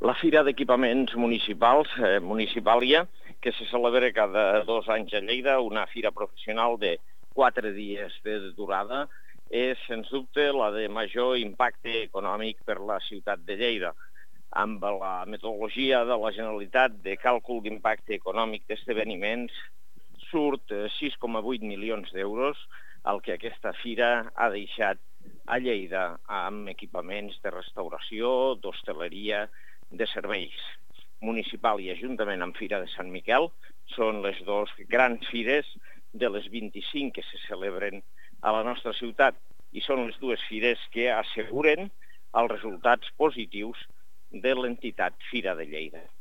La Fira d'Equipaments Municipals, Municipàlia, que se celebra cada 2 anys a Lleida, una fira professional de 4 dies de durada, és, sens dubte, la de major impacte econòmic per la ciutat de Lleida. Amb la metodologia de la Generalitat de càlcul d'impacte econòmic d'esdeveniments, surt 6,8 milions d'euros, el que aquesta fira ha deixat a Lleida amb equipaments de restauració, d'hostaleria, de serveis. Municipal i Ajuntament amb Fira de Sant Miquel són les dues grans fires de les 25 que se celebren a la nostra ciutat i són les dues fires que asseguren els resultats positius de l'entitat Fira de Lleida.